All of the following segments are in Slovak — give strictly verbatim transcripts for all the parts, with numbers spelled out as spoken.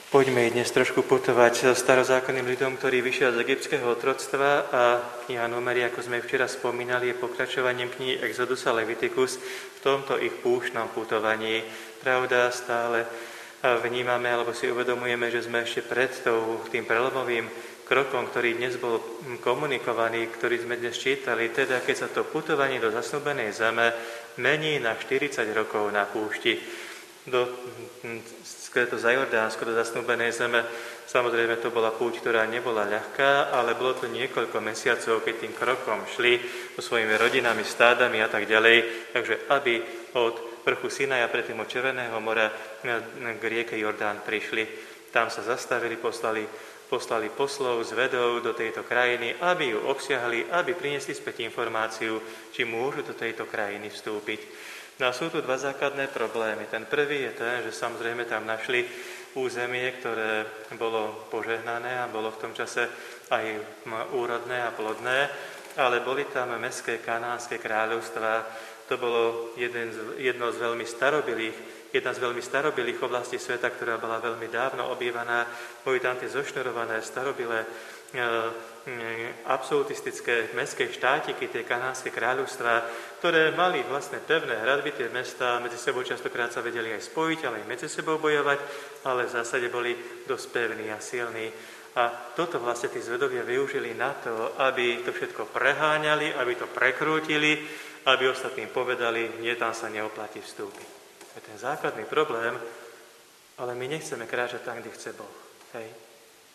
Poďme dnes trošku putovať so starozákonným ľudom, ktorý vyšiel z egyptského otroctva, a kniha Númery, ako sme včera spomínali, je pokračovaním knihy Exodus a Leviticus v tomto ich púštnom putovaní. Pravda, stále vnímame alebo si uvedomujeme, že sme ešte pred tým prelomovým krokom, ktorý dnes bol komunikovaný, ktorý sme dnes čítali, teda keď sa to putovanie do zasnúbenej zeme mení na štyridsať rokov na púšti. Do, to za Jordánsko, do zasnúbenej zeme. Samozrejme, to bola púť, ktorá nebola ľahká, ale bolo to niekoľko mesiacov, keď tým krokom šli so svojimi rodinami, stádami a tak ďalej. Takže aby od vrchu Sinaja, predtým od Červeného mora k rieke Jordán prišli. Tam sa zastavili, poslali, poslali poslov z vedov do tejto krajiny, aby ju obsiahli, aby priniesli späť informáciu, či môžu do tejto krajiny vstúpiť. No a sú tu dva základné problémy. Ten prvý je ten, že samozrejme tam našli územie, ktoré bolo požehnané a bolo v tom čase aj úrodné a plodné, ale boli tam mestské kanánske kráľovstvá. To bolo jeden z, jedno z veľmi starobilých, jedna z veľmi starobilých oblastí sveta, ktorá bola veľmi dávno obývaná. Boli tam tie zošnurované, starobilé, absolutistické mestské štátiky, tie kanánske kráľovstvá, ktoré mali vlastne pevné hradbité mestá, medzi sebou častokrát sa vedeli aj spojiť, ale aj medzi sebou bojovať, ale v zásade boli dosť pevní a silní. A toto vlastne tí zvedovia využili na to, aby to všetko preháňali, aby to prekrútili, aby ostatným povedali, nie, tam sa neoplatí vstúpiť. To je ten základný problém, ale my nechceme kráčať tam, kde chce Boh. Hej.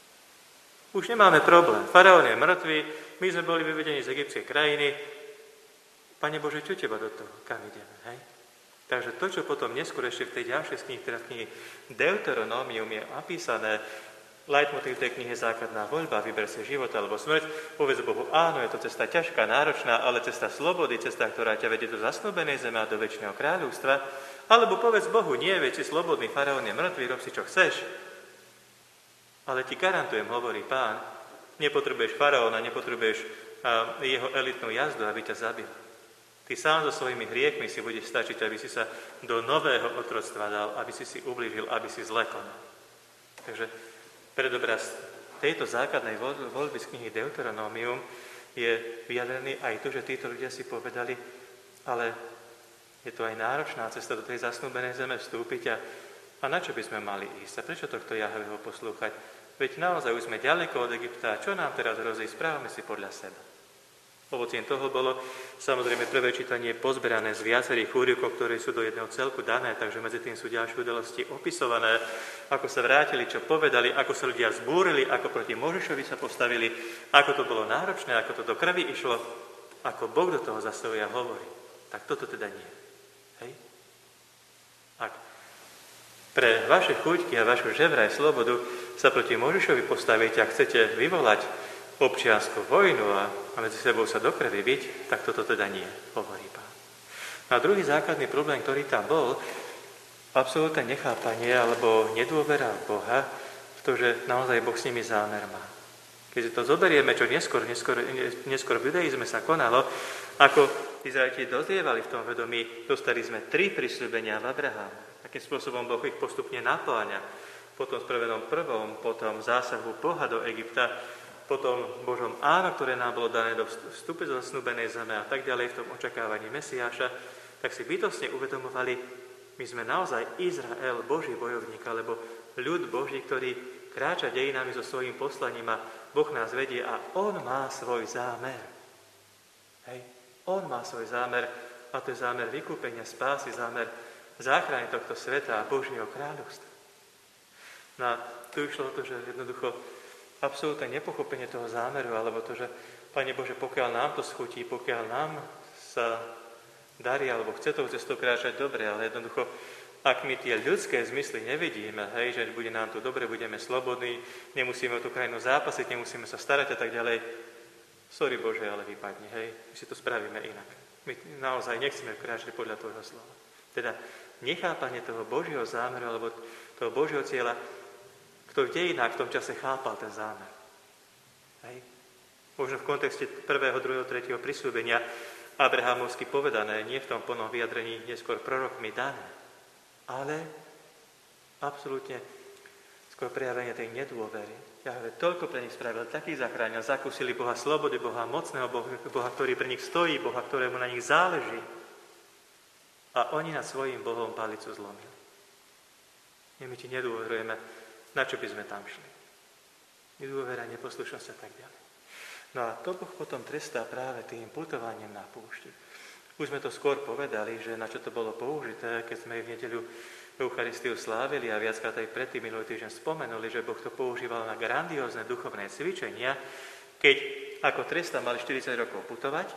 Už nemáme problém. Faraón je mŕtvý, my sme boli vyvedení z egyptskej krajiny. Pane Bože, čo teba do toho? Kam ideme? Hej? Takže to, čo potom neskôr ešte v tej ďalšej knihe, teda v knihe Deuteronomium je napísané, leitmotiv tej knihy je základná voľba, vyber si život alebo smrť, povedz Bohu, áno, je to cesta ťažká, náročná, ale cesta slobody, cesta, ktorá ťa vedie do zasnúbenej zeme a do večného kráľovstva, alebo povedz Bohu, nie, veď si slobodný, faraón je mŕtvý, rob si čo chceš. Ale ti garantujem, hovorí Pán, nepotrebuješ faraóna, nepotrebuješ a, jeho elitnú jazdu, aby ťa zabil. Ty sám so svojimi hriechmi si budeš stačiť, aby si sa do nového otroctva dal, aby si si ublížil, aby si zle konal. Takže predobraz tejto základnej voľby z knihy Deuteronomium je vyjadrený aj to, že títo ľudia si povedali, ale je to aj náročná cesta do tej zasnúbenej zeme vstúpiť a, a na čo by sme mali ísť? A prečo tohto Jahveho poslúchať? Veď naozaj už sme ďaleko od Egypta. Čo nám teraz hrozí? Správame si podľa seba. Ovocím toho bolo samozrejme prvé čítanie pozberané z viacerých úryvkov, ktoré sú do jedného celku dané, takže medzi tým sú ďalšie udalosti opisované, ako sa vrátili, čo povedali, ako sa ľudia zbúrili, ako proti Možišovi sa postavili, ako to bolo náročné, ako to do krvi išlo, ako Boh do toho zasahuje a hovorí. Tak toto teda nie. Hej? Ak pre vaše chuťky a vašu ževraj slobodu sa proti Možišovi postavíte a chcete vyvolať občiansku vojnu a, a medzi sebou sa do krvi byť, tak toto teda nie, hovorí Pán. A druhý základný problém, ktorý tam bol, absolútne nechápanie alebo nedôvera v Boha v to, že naozaj Boh s nimi zámer má. Keď si to zoberieme, čo neskôr, neskôr, neskôr v judaizme sa konalo, ako Izraeliti dozrievali v tom vedomí, dostali sme tri prisľúbenia v Abrahámu. Akým spôsobom Boh ich postupne napláňa. Potom v prvom prvom, potom zásahu Boha do Egypta, potom Božom áno, ktoré nám bolo dané do vstupe do zasnúbenej zeme a tak ďalej v tom očakávaní Mesiáša, tak si bytostne uvedomovali, my sme naozaj Izrael, Boží bojovník, alebo ľud Boží, ktorý kráča dejinami so svojím poslaním a Boh nás vedie a On má svoj zámer. Hej. On má svoj zámer a to je zámer vykúpenia, spásy, zámer záchrany tohto sveta a Božieho kráľovstva. No a tu išlo o to, že jednoducho absolútne nepochopenie toho zámeru, alebo to, že Pane Bože, pokiaľ nám to schutí, pokiaľ nám sa darí, alebo chce tou cestou kráčať dobre, ale jednoducho, ak my tie ľudské zmysly nevidíme, hej, že bude nám tu dobre, budeme slobodní, nemusíme o tú krajinu zápasiť, nemusíme sa starať a tak ďalej, sorry Bože, ale vypadni, hej, my si to spravíme inak. My naozaj nechceme kráčať podľa tvojho slova. Teda nechápanie toho Božieho zámeru, alebo toho Božieho cieľa, kto v dejinách v tom čase chápal ten zámer. Hej. Možno v kontexte prvého, druhého, tretieho prisľúbenia abrahámovsky povedané, nie v tom plnom vyjadrení neskôr prorokmi dané, ale absolútne skôr prejavenie tej nedôvery. Jahve toľko pre nich spravil, takých zachránil, zakúsili Boha slobody, Boha mocného, Boha, Boha, ktorý pre nich stojí, Boha, ktorému na nich záleží. A oni nad svojím Bohom palicu zlomili. My ti nedôverujeme, na čo by sme tam šli. Nedôvera, neposlušnosť a tak ďalej. No a to Boh potom trestá práve tým putovaním na púšti. Už sme to skôr povedali, že na čo to bolo použité, keď sme v nedeľu Eucharistiu slávili a viackrát aj predtým minulý týždeň spomenuli, že Boh to používal na grandiózne duchovné cvičenia, keď ako tresta mali štyridsať rokov putovať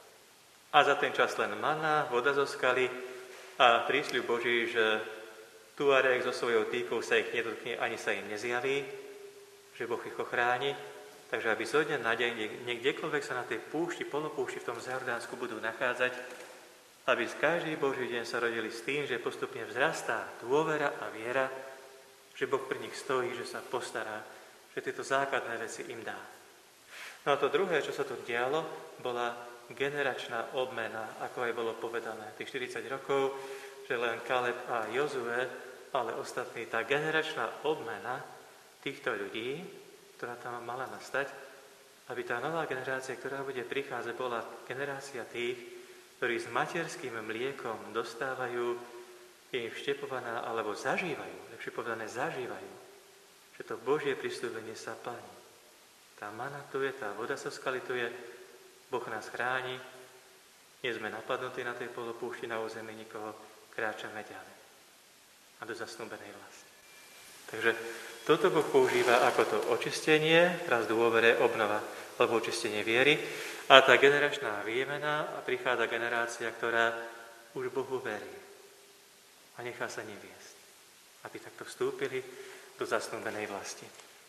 a za ten čas len maná, voda zo skaly a prísľub Boží, že Tuareg so svojou týkou sa ich nedotkne, ani sa im nezjaví, že Boh ich ochráni. Takže aby zo dňa na deň, niekdekoľvek sa na tej púšti, polopúšti v tom Jordánsku budú nachádzať, aby z každý Boží deň sa rodili s tým, že postupne vzrastá dôvera a viera, že Boh pri nich stojí, že sa postará, že tieto základné veci im dá. No a to druhé, čo sa tu dialo, bola generačná obmena, ako aj bolo povedané. Tých štyridsať rokov, že len Kaleb a Jozue, ale ostatní, tá generačná obmena týchto ľudí, ktorá tam mala nastať, aby tá nová generácia, ktorá bude prichádzať, bola generácia tých, ktorí s materským mliekom dostávajú, je im vštepovaná, alebo zažívajú, lepšie povedané zažívajú, že to Božie prisľúbenie sa plní. Tá mana tu je, tá voda sa skalituje, Boh nás chráni, nie sme napadnutí na tej polopúšti, na území nikoho, kráčame ďalej. A do zasnúbenej vlasti. Takže toto Boh používa ako to očistenie, raz dôvere, obnova, alebo očistenie viery. A tá generačná výmena a prichádza generácia, ktorá už Bohu verí a nechá sa neviesť, aby takto vstúpili do zasnúbenej vlasti.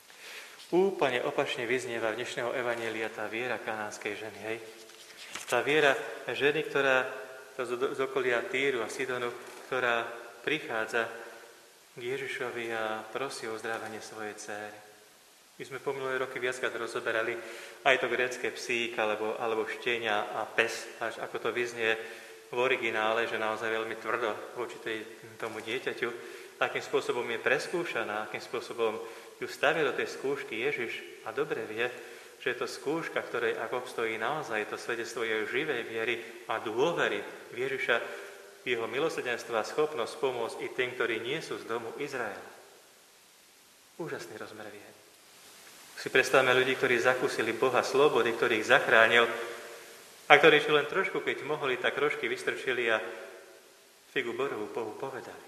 Úplne opačne vyznieva v dnešného evanjelia tá viera kanánskej ženy. Hej? Tá viera ženy, ktorá z okolia Týru a Sidonu, ktorá prichádza k Ježišovi a prosí o uzdravenie svojej dcéry. My sme po minulé roky viackrát rozoberali aj to grécke psík, alebo, alebo štenia a pes, až ako to vyznie v originále, že naozaj veľmi tvrdo voči tej, tomu dieťaťu, akým spôsobom je preskúšaná, akým spôsobom ju stavia do tej skúšky Ježiš a dobre vie, že je to skúška, ktorej ak obstojí naozaj to svedectvo jej živej viery a dôvery v Ježiša, jeho milosrdenstvo a schopnosť pomôcť i tým, ktorí nie sú z domu Izraela. Úžasný rozmer viery. Si predstavme ľudí, ktorí zakúsili Boha slobody, ktorý ich zachránil a ktorí čo len trošku, keď mohli, tak rožky vystrčili a figu borovú Bohu povedali.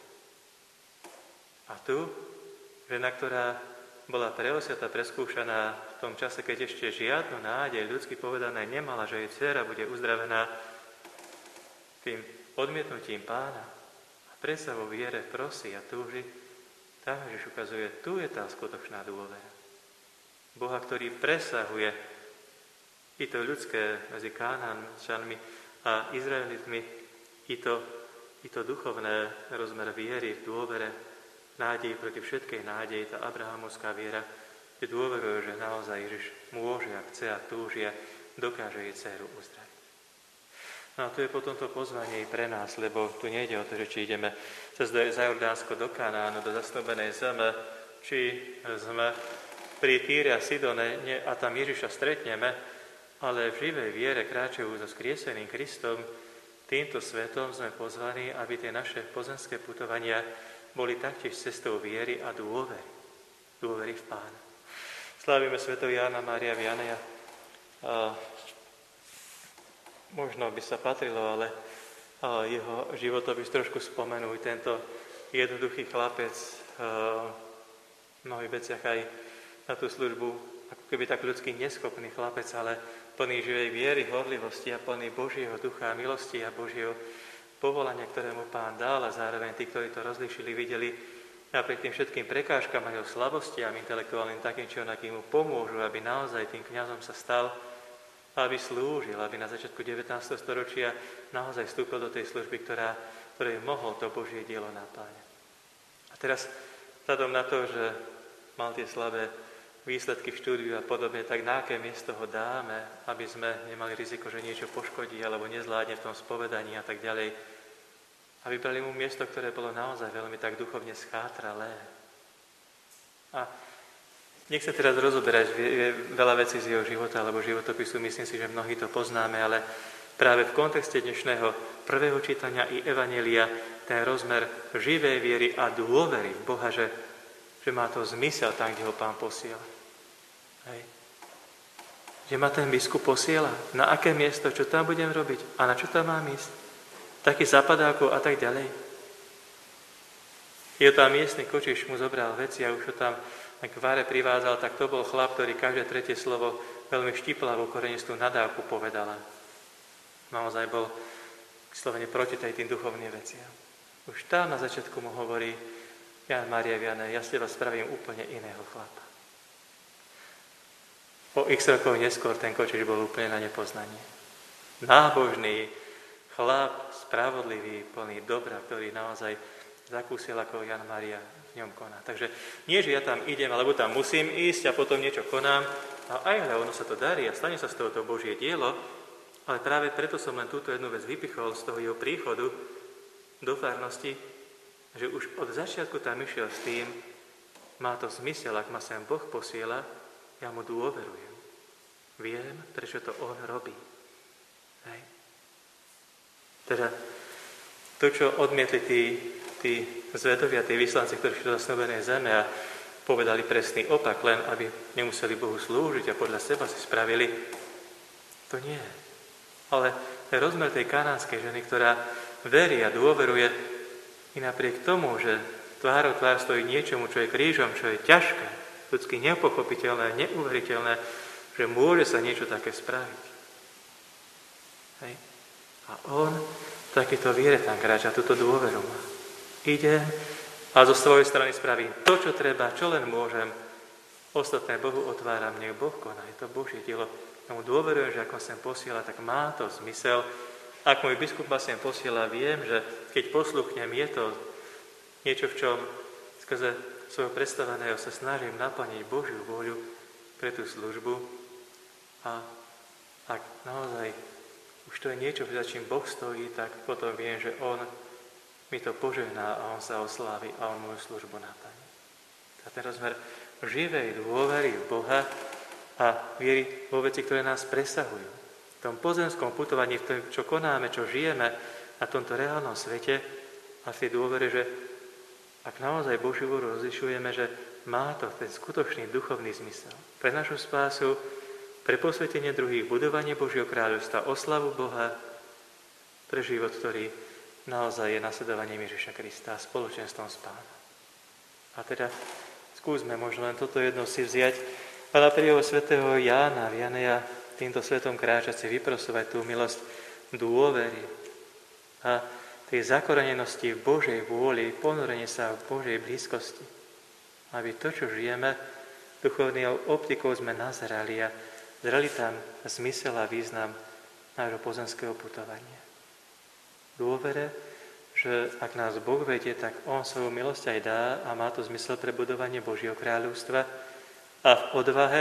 A tu žena, ktorá bola preosiata, preskúšaná v tom čase, keď ešte žiadnu nádej, ľudsky povedané, nemala, že jej dcéra bude uzdravená tým odmietnutím Pána a predsa vo viere prosí a túži, tam Ježiš ukazuje, tu je tá skutočná dôvera. Boha, ktorý presahuje i to ľudské medzi Kánančanmi a Izraelitmi, i to, i to duchovné rozmer viery v dôvere, nádej proti všetkej nádeji, tá abrahamovská viera, kde dôveruje, že naozaj Ježiš môže a chce a túži a dokáže jej dceru uzdraviť. No a tu je potom to pozvanie i pre nás, lebo tu nejde o to, že či ideme cez za Jordánsko do Kanánu, do zasnúbenej zeme, či sme pri Týre a Sidone a tam Ježiša stretneme, ale v živej viere kráčajú so skrieseným Kristom, týmto svetom sme pozvaní, aby tie naše pozemské putovania boli taktiež cestou viery a dôvery. Dôvery v Pána. Slávime svätého Jána Mária Viannea. A možno by sa patrilo, ale jeho životopis trošku spomenúť. Tento jednoduchý chlapec, v mnohých veciach aj na tú službu, ako keby tak ľudský neschopný chlapec, ale plný živej viery, horlivosti a plný Božieho ducha a milosti a Božieho povolania, ktoré mu Pán dal, a zároveň tí, ktorí to rozlíšili, videli napriek tým všetkým prekážkam a jeho slabostiam intelektuálnym takým či onakým mu pomôžu, aby naozaj tým kňazom sa stal, aby slúžil, aby na začiatku devätnásteho storočia naozaj vstúpil do tej služby, ktorá, ktorej mohol to Božie dielo napáňať. A teraz, vzhľadom na to, že mal tie slabé výsledky v štúdiu a podobne, tak na aké miesto ho dáme, aby sme nemali riziko, že niečo poškodí alebo nezvládne v tom spovedaní a tak ďalej. A vybrali mu miesto, ktoré bolo naozaj veľmi tak duchovne schátralé. A nechcem teraz rozoberať veľa vecí z jeho života alebo životopisu, myslím si, že mnohí to poznáme, ale práve v kontexte dnešného prvého čítania i evanjelia ten rozmer živej viery a dôvery v Boha, že, že má to zmysel tam, kde ho Pán posiela. Hej. Že ma ten biskup posiela, na aké miesto, čo tam budem robiť a na čo tam mám ísť. Taký zapadákov a tak ďalej. Je tam miestny kočiš, mu zobral veci a už ho tam k váre privádzal, tak to bol chlap, ktorý každé tretie slovo veľmi štiplavo korenistú nadávku povedala. Naozaj bol vyslovene proti tej tým dúchovným veciam. Už tam na začiatku mu hovorí: Ján, Mária, Viané, ja s teba spravím úplne iného chlapa. O x rokov neskôr ten kočiš bol úplne na nepoznanie. Nábožný chlap, spravodlivý, plný dobra, ktorý naozaj zakúsil, ako Ján Mária v ňom koná. Takže nie, že ja tam idem, alebo tam musím ísť a potom niečo konám, a aj ale ono sa to darí a stane sa z toho to Božie dielo, ale práve preto som len túto jednu vec vypichol z toho jeho príchodu do farnosti, že už od začiatku tam išiel s tým, má to zmysel, ak ma sem Boh posiela, ja mu dôverujem. Viem, prečo to on robí. Hej. Teda to, čo odmietli tí, tí zvedovia, tí vyslanci, ktorí šli do zasľúbenej zeme a povedali presný opak, len aby nemuseli Bohu slúžiť a podľa seba si spravili, to nie. Ale ten rozmer tej kanánskej ženy, ktorá verí a dôveruje i napriek tomu, že tvárou tvár stojí niečomu, čo je krížom, čo je ťažké, ľudsky nepochopiteľné, neuveriteľné, že môže sa niečo také spraviť. Hej. A on takýto viere tam kráča, túto dôveru má. Idem a zo svojej strany spravím to, čo treba, čo len môžem. Ostatné Bohu otváram, nech Boh koná. Je to Božie dielo. Ja mu dôverujem, že ako sem posiela, tak má to zmysel. Ak môj biskup ma sem posiela, viem, že keď posluchnem, je to niečo, v čom skrze svojho predstaveného sa snažím naplniť Božiu vôľu pre tú službu. A ak naozaj už to je niečo, za čím Boh stojí, tak potom viem, že On mi to požehná a On sa oslávi a On moju službu naplní. A ten rozmer živej dôvery v Boha a viery vo veci, ktoré nás presahujú. V tom pozemskom putovaní, v tom, čo konáme, čo žijeme na tomto reálnom svete a v tej dôvere, že ak naozaj Božiu vôľu rozlišujeme, že má to ten skutočný duchovný zmysel pre našu spásu, pre posvetenie druhých, budovanie Božieho kráľovstva, oslavu Boha, pre život, ktorý naozaj je nasledovaním Ježiša Krista a spoločenstvom s Pánom. A teda skúsme možno len toto jedno si vziať a na príhodu svätého Jána Vianeja týmto svetom kráčať si vyprosovať tú milosť dôvery a tej zakorenenosti v Božej vôli, ponorenie sa v Božej blízkosti. Aby to, čo žijeme, duchovnou optikou sme nazerali a zreli tam zmysel a význam nášho pozemského putovania. Dôvere, že ak nás Boh vedie, tak On svoju milosť aj dá a má to zmysel pre budovanie Božieho kráľovstva a v odvahe,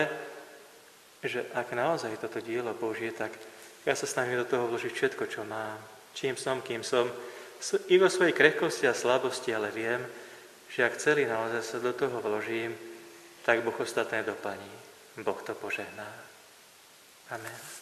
že ak naozaj toto dielo Božie, tak ja sa snažím do toho vložiť všetko, čo mám. Čím som, kým som, i vo svojej krehkosti a slabosti, ale viem, že ak celý naozaj sa do toho vložím, tak Boh ostatné doplní. Boh to požehná. Amen.